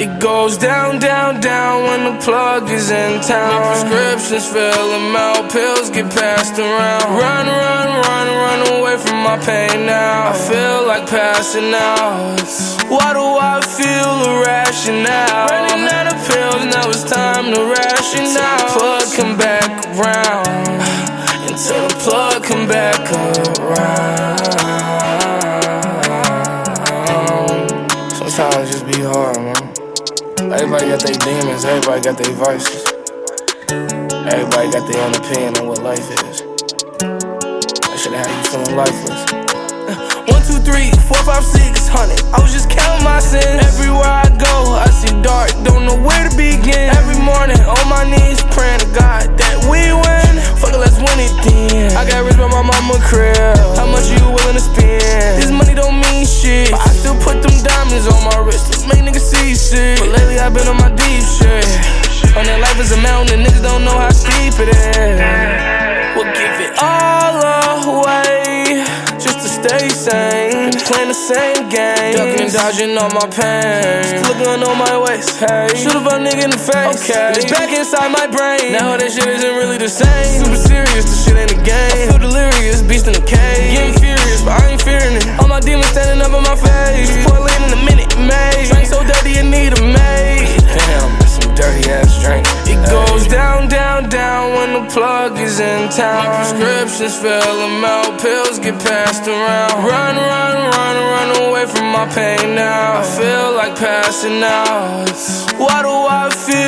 It goes down, down, down when the plug is in town. My prescriptions fill them out, pills get passed around. Run, run, run, run away from my pain now. I feel like passing out. Why do I feel irrational? Running out of pills, now it's time to ration out. Plug come back around, until the plug come back around. Sometimes it just be hard, man. Everybody got their demons, everybody got their vices. Everybody got their own opinion on what life is. That should have you feeling lifeless. 1, 2, 3, 4, 5, 600. I was just counting my sins. Everywhere I go, I see dark, don't know where to begin. Every morning, on my knees, praying to God that we win. Fuck it, let's win it then. I got rich by my mama crib. How much you willing to spend? This money don't mean shit, but I still put them diamonds on my wrist to make niggas see shit. But lately I've been on my deep shit. On that life is a mountain, niggas don't know how steep it is. We'll give it all away just to stay sane. Playing the same game, ducking and dodging all my pain. Just looking on my waist, hey. Shoot a nigga in the face, okay. It's back inside my brain. Now that shit isn't really the same. Super serious, this shit ain't a game. I feel delirious, beast in the cave. Getting furious, but I ain't fearing it. All my demons standing up in my face. Pour lean in a minute, made. Drink so dirty you need a maid. Damn, that's some dirty ass drink. It goes down, down, down when the plug is in town. My prescriptions fill them out, pills get passed around. Run, run, run, run away from my pain now. I feel like passing out. Why do I feel